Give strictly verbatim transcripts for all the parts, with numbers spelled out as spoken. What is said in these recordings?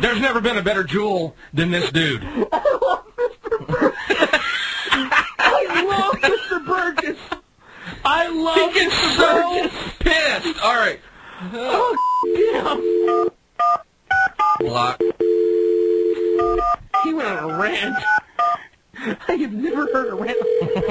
There's never been a better jewel than this dude. I love Mister Burgess. I love Mister Burgess. I love He gets Mister so Burgess. pissed. All right. Oh, damn. Block. He went on a rant. I have never heard a rant.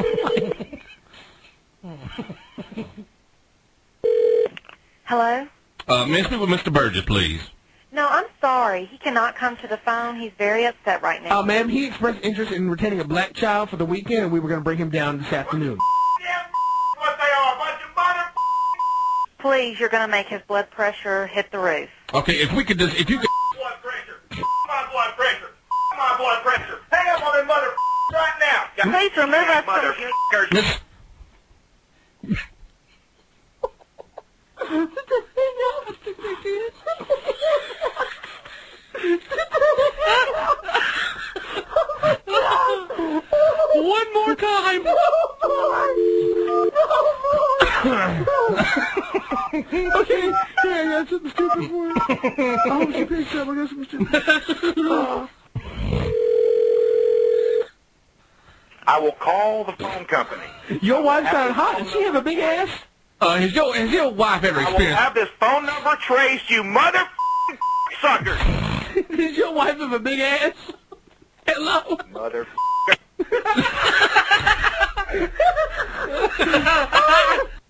Hello? Uh, Mister with Mister Burgess, please. No, I'm sorry. He cannot come to the phone. He's very upset right now. Uh, ma'am, he expressed interest in retaining a black child for the weekend, and we were going to bring him down this afternoon. What they are, a bunch of mother. Please, you're going to make his blood pressure hit the roof. Okay, if we could just, if you could. Blood pressure. My blood pressure. My blood pressure. Hang up on them mother right now. Please remove us Mother from... Miss, One more time. Okay, yeah, I got something stupid for you. Oh, she picked up. I got something stupid. Oh. I will call the phone company. Your wife sounded hot. Does she have a big ass? uh, has your has your wife ever I will experienced? have this phone number traced, you mother suckers. Does your wife have a big ass? Hello? Mother